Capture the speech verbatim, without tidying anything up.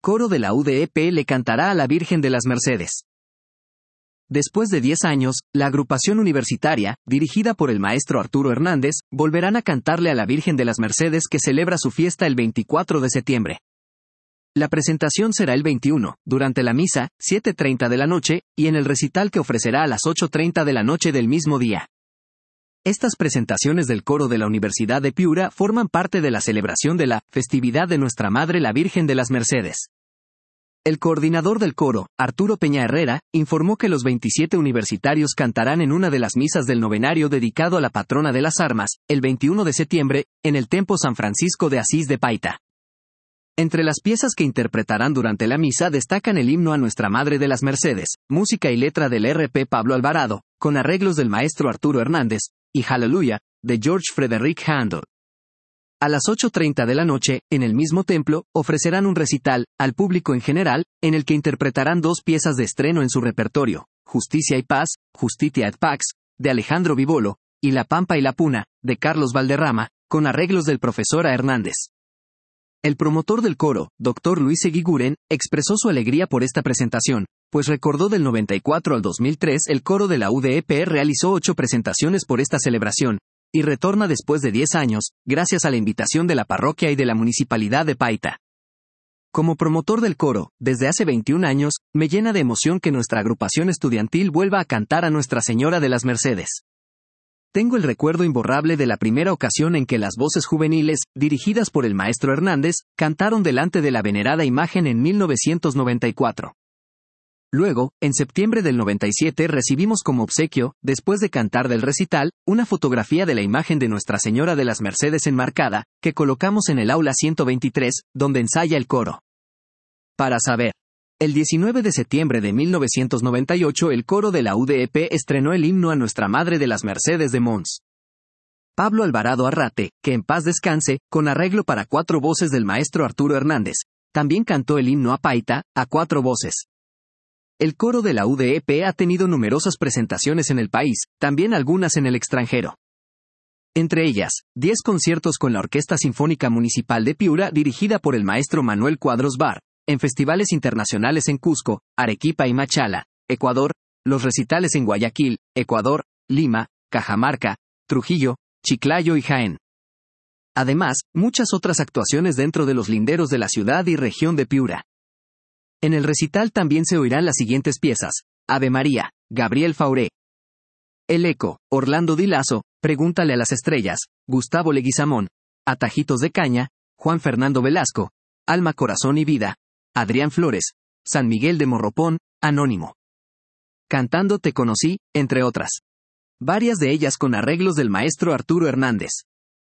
coro de la U D E P le cantará a la Virgen de las Mercedes. Después de diez años, la agrupación universitaria, dirigida por el maestro Arturo Hernández, volverán a cantarle a la Virgen de las Mercedes que celebra su fiesta el veinticuatro de septiembre. La presentación será el veintiuno, durante la misa, siete treinta de la noche, y en el recital que ofrecerá a las ocho treinta de la noche del mismo día. Estas presentaciones del coro de la Universidad de Piura forman parte de la celebración de la festividad de Nuestra Madre la Virgen de las Mercedes. El coordinador del coro, Arturo Peña Herrera, informó que los veintisiete universitarios cantarán en una de las misas del novenario dedicado a la patrona de las armas, el veintiuno de septiembre, en el Templo San Francisco de Asís de Paita. Entre las piezas que interpretarán durante la misa destacan el himno a Nuestra Madre de las Mercedes, música y letra del R P Pablo Alvarado, con arreglos del maestro Arturo Hernández, y Hallelujah, de George Frederick Handel. A las ocho treinta de la noche, en el mismo templo, ofrecerán un recital, al público en general, en el que interpretarán dos piezas de estreno en su repertorio, Justicia y Paz, Justitia et Pax, de Alejandro Vivolo, y La Pampa y la Puna, de Carlos Valderrama, con arreglos del profesor A. Hernández. El promotor del coro, doctor Luis Eguiguren, expresó su alegría por esta presentación, pues recordó del noventa y cuatro al dos mil tres el coro de la U D E P realizó ocho presentaciones por esta celebración, y retorna después de diez años, gracias a la invitación de la parroquia y de la municipalidad de Paita. Como promotor del coro, desde hace veintiún años, me llena de emoción que nuestra agrupación estudiantil vuelva a cantar a Nuestra Señora de las Mercedes. Tengo el recuerdo imborrable de la primera ocasión en que las voces juveniles, dirigidas por el maestro Hernández, cantaron delante de la venerada imagen en mil novecientos noventa y cuatro. Luego, en septiembre del noventa y siete recibimos como obsequio, después de cantar del recital, una fotografía de la imagen de Nuestra Señora de las Mercedes enmarcada, que colocamos en el aula ciento veintitrés, donde ensaya el coro. Para saber. El diecinueve de septiembre de mil novecientos noventa y ocho el coro de la U D E P estrenó el himno a Nuestra Madre de las Mercedes de Mons. Pablo Alvarado Arrate, que en paz descanse, con arreglo para cuatro voces del maestro Arturo Hernández, también cantó el himno a Paita, a cuatro voces. El coro de la U D E P ha tenido numerosas presentaciones en el país, también algunas en el extranjero. Entre ellas, diez conciertos con la Orquesta Sinfónica Municipal de Piura dirigida por el maestro Manuel Cuadros Bar, en festivales internacionales en Cusco, Arequipa y Machala, Ecuador, los recitales en Guayaquil, Ecuador, Lima, Cajamarca, Trujillo, Chiclayo y Jaén. Además, muchas otras actuaciones dentro de los linderos de la ciudad y región de Piura. En el recital también se oirán las siguientes piezas: Ave María, Gabriel Fauré. El Eco, Orlando Di Lazo, Pregúntale a las Estrellas, Gustavo Leguizamón, Atajitos de Caña, Juan Fernando Velasco, Alma, Corazón y Vida, Adrián Flores, San Miguel de Morropón, Anónimo. Cantando Te Conocí, entre otras. Varias de ellas con arreglos del maestro Arturo Hernández.